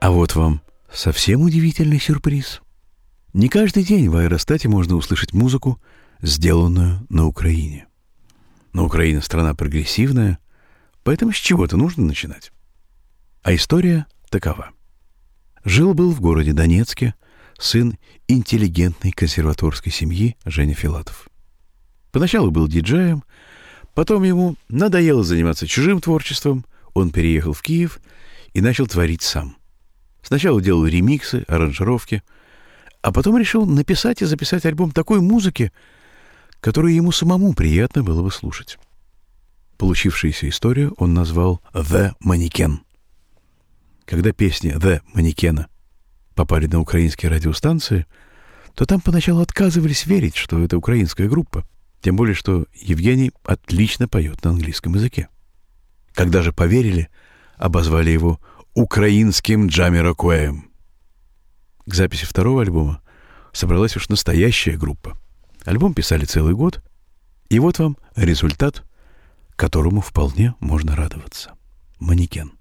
А вот вам совсем удивительный сюрприз. Не каждый день в аэростате можно услышать музыку, сделанную на Украине. Но Украина страна прогрессивная, поэтому с чего-то нужно начинать. А история такова. Жил-был в городе Донецке сын интеллигентной консерваторской семьи Женя Филатов. Поначалу был диджеем, потом ему надоело заниматься чужим творчеством, он переехал в Киев и начал творить сам. Сначала делал ремиксы, аранжировки, а потом решил написать и записать альбом такой музыки, которую ему самому приятно было бы слушать. Получившуюся историю он назвал «The Mannequin». Когда песни «The Mannequin» попали на украинские радиостанции, то там поначалу отказывались верить, что это украинская группа, тем более, что Евгений отлично поет на английском языке. Когда же поверили, обозвали его украинским Джамироквеем. К записи второго альбома собралась уж настоящая группа. Альбом писали целый год, и вот вам результат, которому вполне можно радоваться. «Манекен».